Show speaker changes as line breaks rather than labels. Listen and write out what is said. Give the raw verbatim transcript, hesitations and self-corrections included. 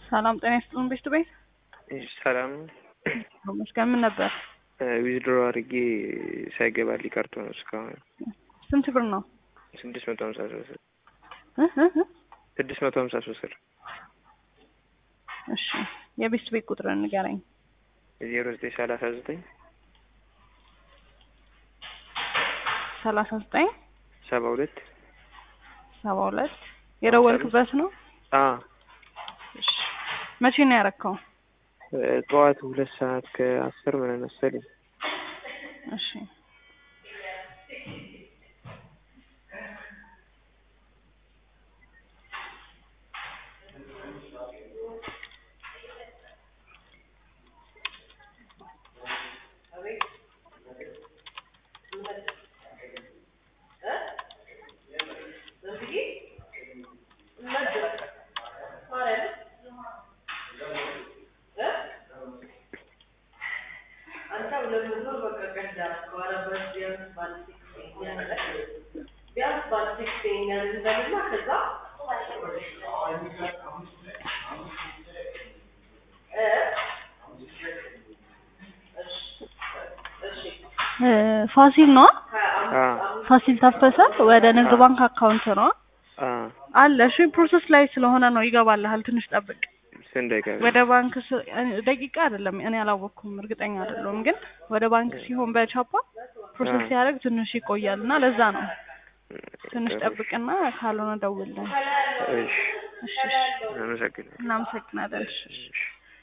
ሰላም ጤና ይስጥልን ቤት ቤት
ሰላም
መስከረም ምን ነበር
ዊዝድሮ አድርጌ ሳይገባልኝ ቀርቶ ነው እስካሁን።
ስንት ብር ነው?
ስድስት መቶ ሃምሳ ሶስት
እህ እህ
ስድስት መቶ ሃምሳ ሶስት ብር።
እሺ የቤት ቤት ቁጥርን ንገረኝ።
ዜሮ ዘጠኝ ሰላሳ ዘጠኝ
ሰላሳ ዘጠኝ
ሰባ ሁለት
ሰባ ሁለት የደወልክበት ነው?
አዎ።
እሺ መቼ ነው ያረከው?
ጠዋት ሁለት ሰዓት ከአስር ምናምን መሰለኝ።
እሺ ፋሲል ነው?
አዎ
ፋሲል ታፈሰ ወደ ንግድ ባንክ አካውንት ነው?
አዎ
አለ። እሺ ፕሮሰስ ላይ ስለሆነ ነው ይገባልሃል፣ ትንሽ ጠብቅ።
ስንት ደቂቃ?
ወደ ባንክ ደቂቃ አይደለም እኔ አላወኩም፣ እርግጠኛ አይደለሁም፣ ግን ወደ ባንክ ሲሆን በቻፓ ፕሮሰስ ሲያደርግ ትንሽ ይቆያልና ለዛ ነው። ትንሽ ጠብቅና ካልሆነ ደውልልኝ።
እሺ
እሺ
አመሰግናለሁ።
እናመሰግናለን። እሺ